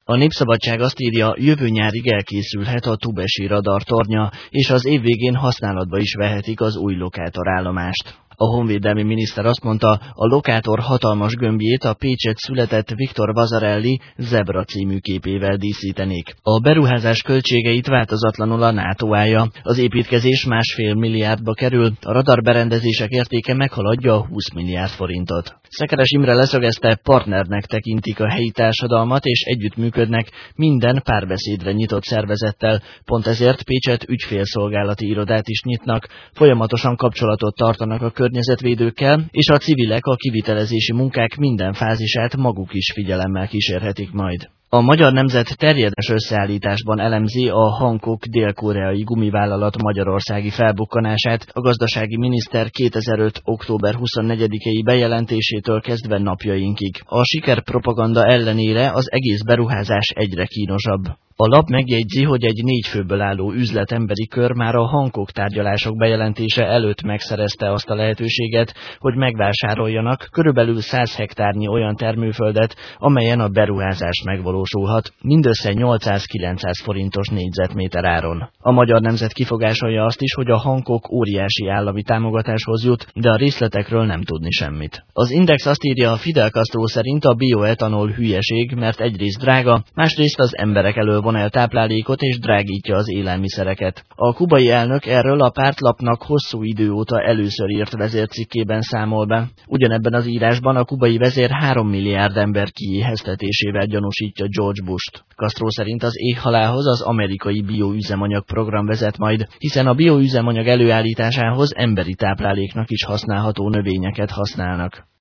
A Népszabadság azt írja, jövő nyárig elkészülhet a tubesi radartornya, és az év végén használatba is vehetik az új lokátorállomást. A honvédelmi miniszter azt mondta, a lokátor hatalmas gömbjét a Pécsett született Viktor Vasarely Zebra című képével díszítenék. A beruházás költségeit változatlanul a NATO állja. Az építkezés 1,5 milliárdba kerül, a radarberendezések értéke meghaladja a 20 milliárd forintot. Szekeres Imre leszögezte, partnernek tekintik a helyi társadalmat és együttműködnek minden párbeszédre nyitott szervezettel. Pont ezért Pécsett ügyfélszolgálati irodát is nyitnak, folyamatosan kapcsolatot tartanak a környezetvédőkkel, és a civilek a kivitelezési munkák minden fázisát maguk is figyelemmel kísérhetik majd. A Magyar Nemzet terjedes összeállításban elemzi a Hankook dél-koreai gumivállalat magyarországi felbukkanását, a gazdasági miniszter 2005. október 24-i bejelentésétől kezdve napjainkig. A sikerpropaganda ellenére az egész beruházás egyre kínosabb. A lap megjegyzi, hogy egy 4 főből álló üzletemberi kör már a Hankook tárgyalások bejelentése előtt megszerezte azt a lehetőséget, hogy megvásároljanak körülbelül 100 hektárnyi olyan termőföldet, amelyen a beruházás megvalósulhat, mindössze 800-900 forintos négyzetméter áron. A Magyar Nemzet kifogásolja azt is, hogy a Hankook óriási állami támogatáshoz jut, de a részletekről nem tudni semmit. Az Index azt írja, Fidel Castro szerint a bioetanol hülyeség, mert egyrészt drága, másrészt az emberek elől von el táplálékot és drágítja az élelmiszereket. A kubai elnök erről a pártlapnak hosszú idő óta először írt vezércikkében számol be. Ugyanebben az írásban a kubai vezér 3 milliárd ember kiéheztetésével gyanúsítja George Bush-t. Castro szerint az éhhalálhoz az amerikai bioüzemanyag program vezet majd, hiszen a bioüzemanyag előállításához emberi tápláléknak is használható növényeket használnak.